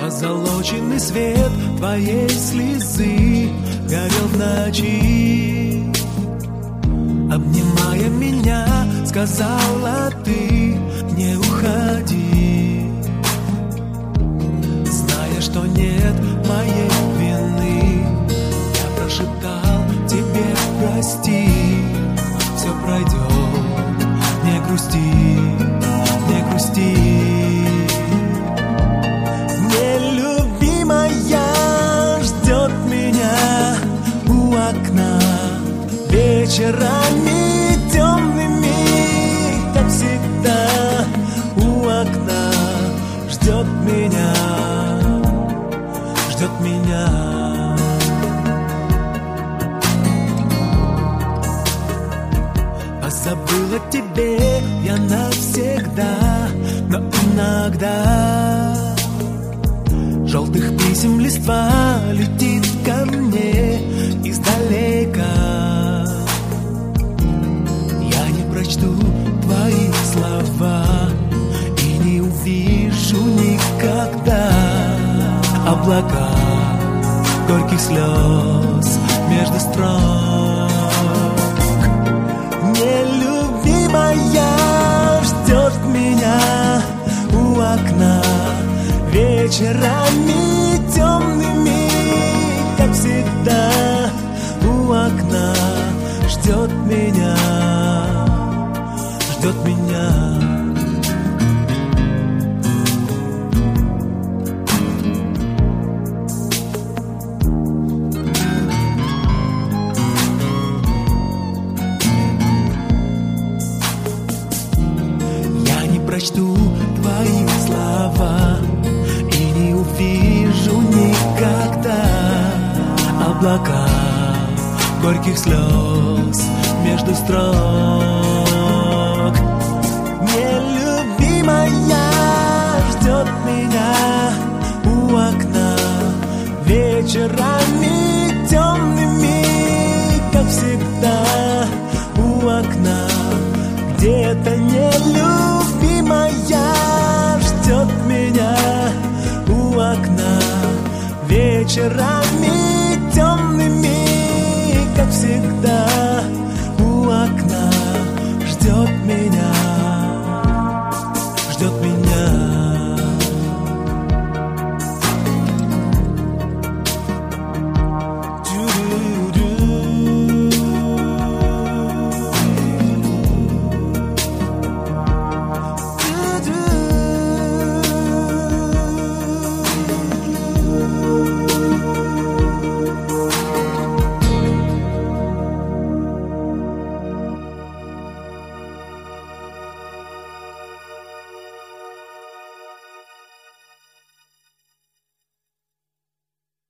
Позолоченный свет твоей слезы горел в ночи. Обнимая меня, сказала ты: не уходи. Зная, что нет моей вины, я прошептал тебе: прости. Все пройдет, не грусти, не грусти. Нелюбимая ждет меня у окна вечерами темными, как всегда. У окна ждет меня, ждет меня. Позабыла тебе я навсегда, но иногда желтых писем листва летит ко мне издалека. Я не прочту твои слова и не увижу никогда облака горьких слез между строк. Нелюбимая ждет меня у окна вечерами темными, как всегда. У окна ждет меня, ждет меня. Прочту твои слова и не увижу никогда облака горьких слез между строк. Нелюбимая ждет меня у окна вечерами темными, как всегда. У окна где-то нелюбимая ждет меня у окна вечерами темными, как всегда. У окна ждет меня.